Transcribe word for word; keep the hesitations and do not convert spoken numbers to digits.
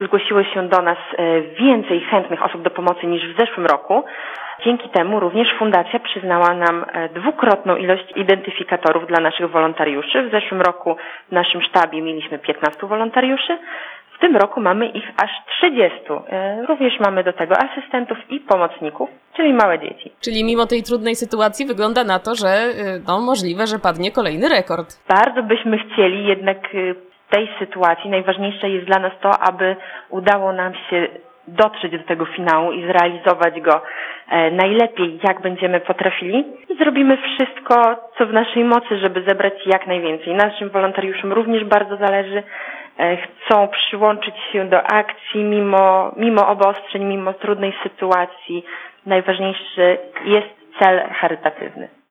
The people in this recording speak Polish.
Zgłosiło się do nas więcej chętnych osób do pomocy niż w zeszłym roku. Dzięki temu również fundacja przyznała nam dwukrotną ilość identyfikatorów dla naszych wolontariuszy. W zeszłym roku w naszym sztabie mieliśmy piętnastu wolontariuszy. W tym roku mamy ich aż trzydziestu. Również mamy do tego asystentów i pomocników, czyli małe dzieci. Czyli mimo tej trudnej sytuacji wygląda na to, że no, możliwe, że padnie kolejny rekord. Bardzo byśmy chcieli, jednak w tej sytuacji najważniejsze jest dla nas to, aby udało nam się dotrzeć do tego finału i zrealizować go najlepiej, jak będziemy potrafili. I zrobimy wszystko, co w naszej mocy, żeby zebrać jak najwięcej. Naszym wolontariuszom również bardzo zależy. Chcą przyłączyć się do akcji mimo, mimo obostrzeń, mimo trudnej sytuacji. Najważniejszy jest cel charytatywny.